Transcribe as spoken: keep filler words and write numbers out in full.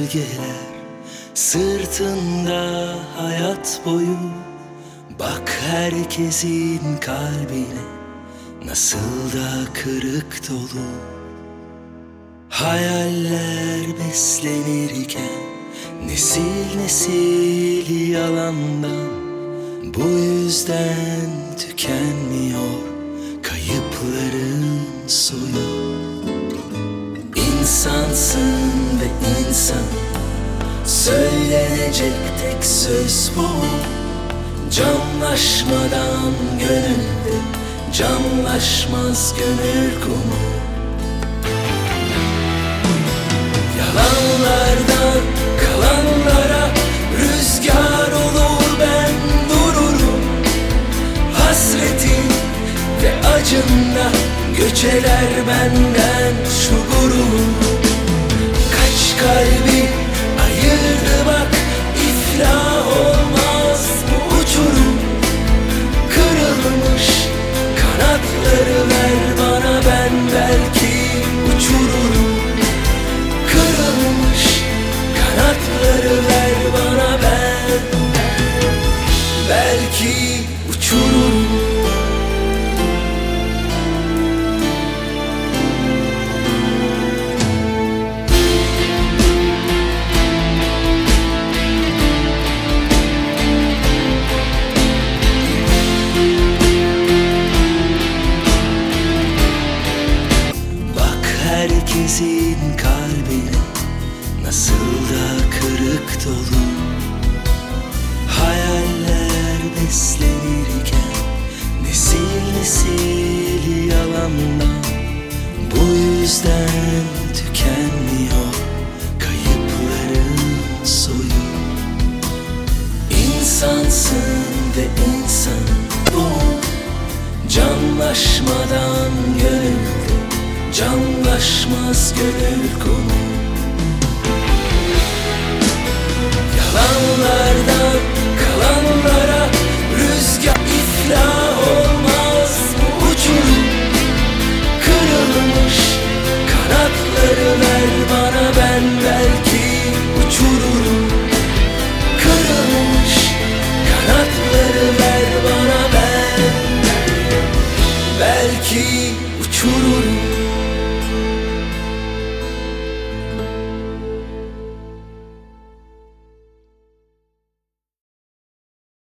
gölgeler sırtında hayat boyu. Bak herkesin kalbine nasıl da kırık dolu. Hayaller beslenirken nesil nesil yalandan, bu yüzden tükenmiyor kayıpların soyu. İnsansın ve insan, söylenecek tek söz bu. Camlaşmadan gönülde camlaşmaz gönül kumu. Yalanlardan kalanlara rüzgar olur ben dururum. Hasretin ve acınla göçeler benden şu gurur. Kaç kalbi ayırdı bak, iflah olmaz bu uçurum. Kırılmış kanatları ver bana, ben belki uçururum. Kırılmış kanatları ver bana, ben belki uçururum. Herkesin kalbine nasıl da kırık dolu. Hayaller beslenirken nesil nesil yalandan, bu yüzden tükenmiyor kayıpların soyu. İnsansın ve insan bu, camlaşmadan gönülde camlaşmaz gönül kumu. Yalanlardan kalanlara rüzgar, iflah olmaz bu uçurum. Kırılmış kanatları ver bana, ben belki uçururum. Kırılmış kanatları ver bana, ben belki uçururum.